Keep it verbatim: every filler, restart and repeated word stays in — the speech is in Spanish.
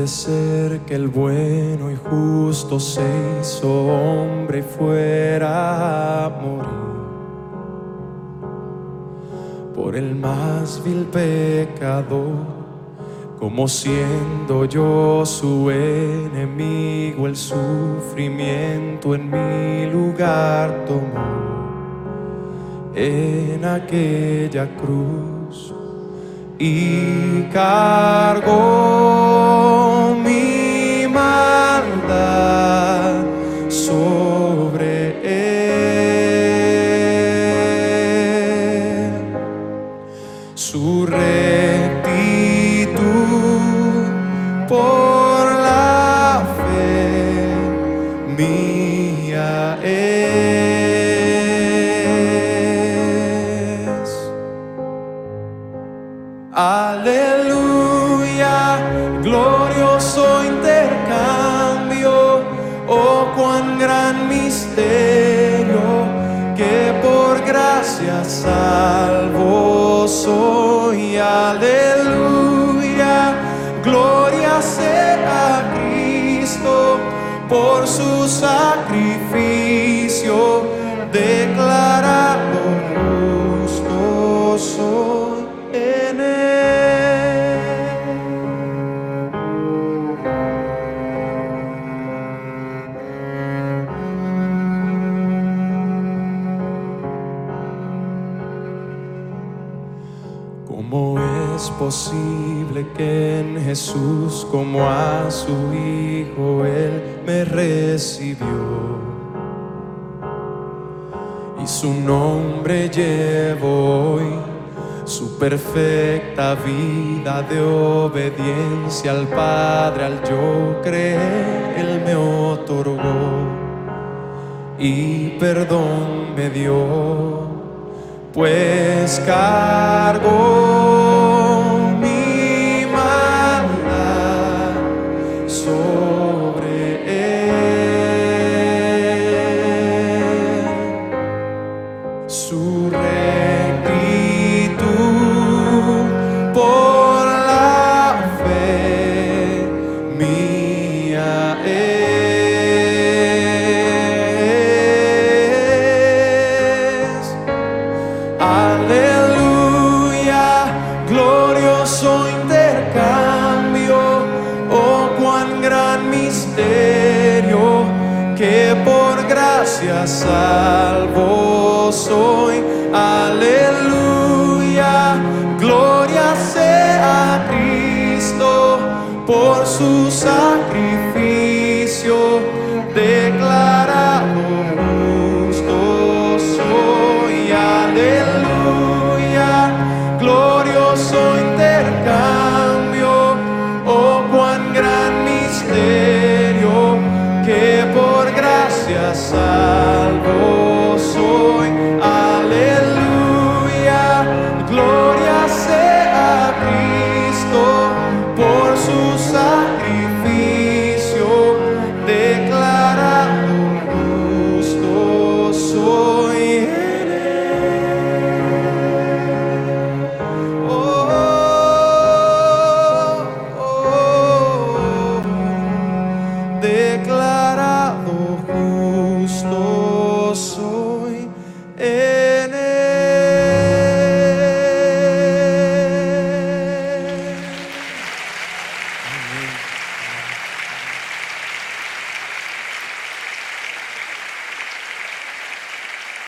puede ser que el bueno y justo se hizo hombre y fuera a morir por el más vil pecador? Como siendo yo su enemigo, el sufrimiento en mi lugar tomó en aquella cruz y cargó mi maldad sobre él. Su rectitud por la fe mía es. Aleluya, glorioso intercambio, oh cuán gran misterio, que por gracia salvo soy. Aleluya, gloria sea a Cristo, por su sacrificio declarado justo soy en él. ¿Cómo es posible que en Jesús, como a su Hijo, Él me recibió? Y su nombre llevo hoy, su perfecta vida de obediencia al Padre, al yo creer, Él me otorgó y perdón me dio, pues cargó mi maldad sobre él. Su rectitud por la fe mía es. Aleluya, glorioso intercambio, oh cuán gran misterio, que por gracia salvo soy. Aleluya, gloria sea a Cristo, por su sacrificio declarado justo soy. Aleluya, glorioso intercambio, oh cuán gran misterio, que por gracia salvo